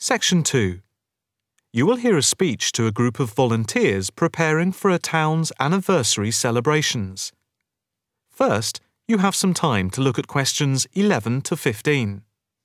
Section 2. You will hear a speech to a group of volunteers preparing for a town's anniversary celebrations. First, you have some time to look at questions 11 to 15.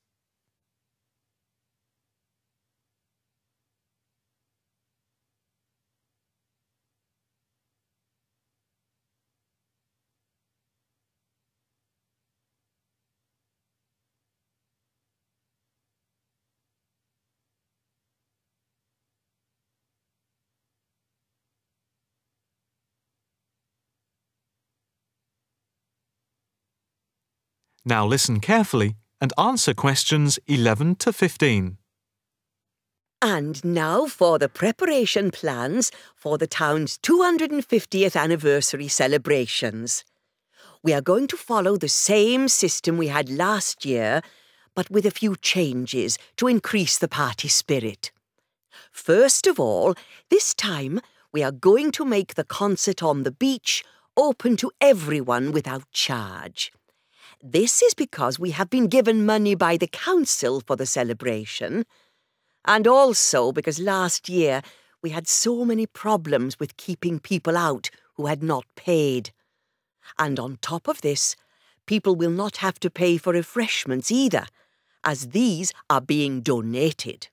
Now listen carefully and answer questions 11 to 15. And now for the preparation plans for the town's 250th anniversary celebrations. We are going to follow the same system we had last year, but with a few changes to increase the party spirit. First of all, this time we are going to make the concert on the beach open to everyone without charge. This is because we have been given money by the council for the celebration, and also because last year we had so many problems with keeping people out who had not paid. And on top of this, people will not have to pay for refreshments either, as these are being donated.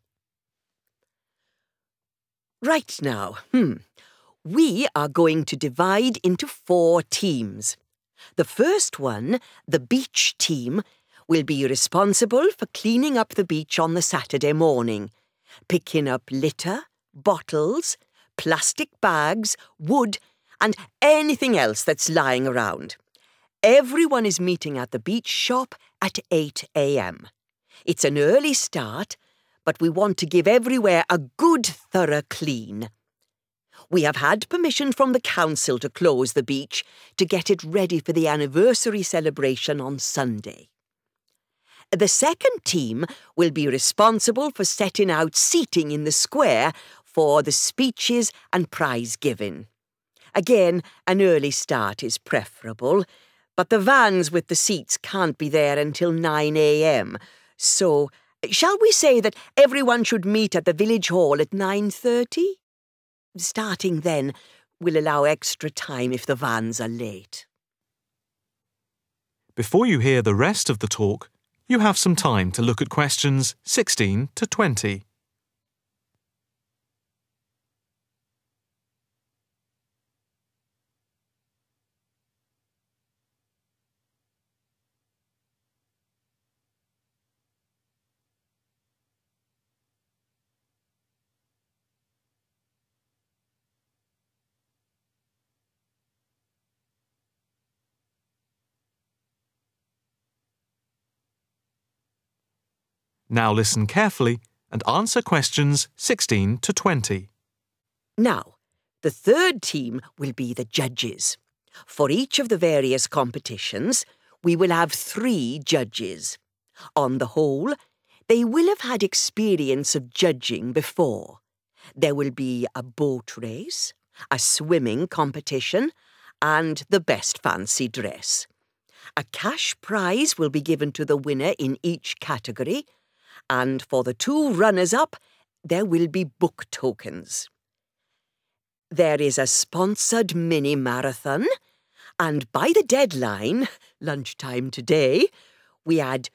Right now, we are going to divide into 4 teams. The first one, the beach team, will be responsible for cleaning up the beach on the Saturday morning, picking up litter, bottles, plastic bags, wood, and anything else that's lying around. Everyone is meeting at the beach shop at 8 a.m. It's an early start, but we want to give everywhere a good thorough clean. We have had permission from the council to close the beach to get it ready for the anniversary celebration on Sunday. The second team will be responsible for setting out seating in the square for the speeches and prize giving. Again, an early start is preferable, but the vans with the seats can't be there until 9 a.m. So, shall we say that everyone should meet at the village hall at 9:30? Starting then will allow extra time if the vans are late. Before you hear the rest of the talk, you have some time to look at questions 16 to 20. Now listen carefully and answer questions 16 to 20. Now, the third team will be the judges. For each of the various competitions, we will have 3 judges. On the whole, they will have had experience of judging before. There will be a boat race, a swimming competition, and the best fancy dress. A cash prize will be given to the winner in each category, and for the 2 runners-up, there will be book tokens. There is a sponsored mini-marathon, and by the deadline, lunchtime today, we had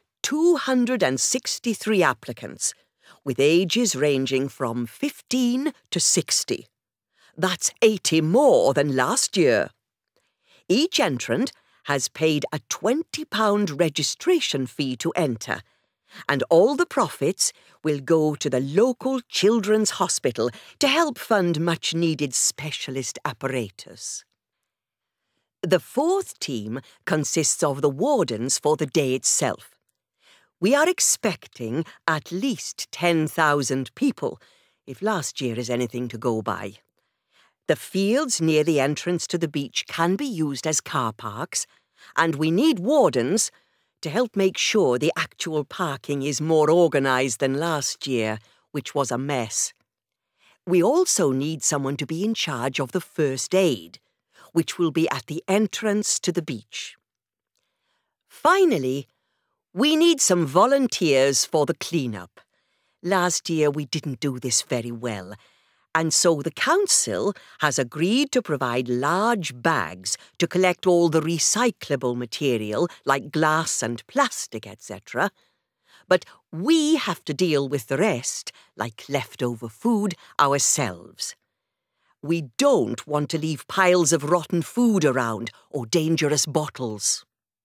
263 applicants, with ages ranging from 15 to 60. That's 80 more than last year. Each entrant has paid a £20 registration fee to enter, and all the profits will go to the local children's hospital to help fund much-needed specialist apparatus. The 4th team consists of the wardens for the day itself. We are expecting at least 10,000 people, if last year is anything to go by. The fields near the entrance to the beach can be used as car parks, and we need wardens to help make sure the actual parking is more organised than last year, which was a mess. We also need someone to be in charge of the first aid, which will be at the entrance to the beach. Finally, we need some volunteers for the clean-up. Last year we didn't do this very well, and so the council has agreed to provide large bags to collect all the recyclable material like glass and plastic, etc. But we have to deal with the rest, like leftover food, ourselves. We don't want to leave piles of rotten food around or dangerous bottles.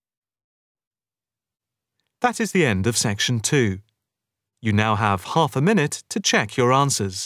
That is the end of section 2. You now have half a minute to check your answers.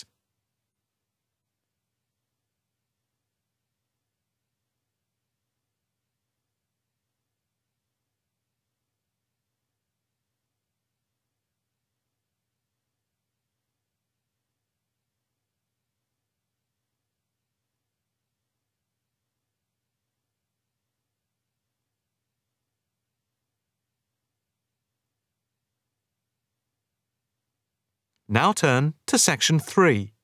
Now turn to section 3.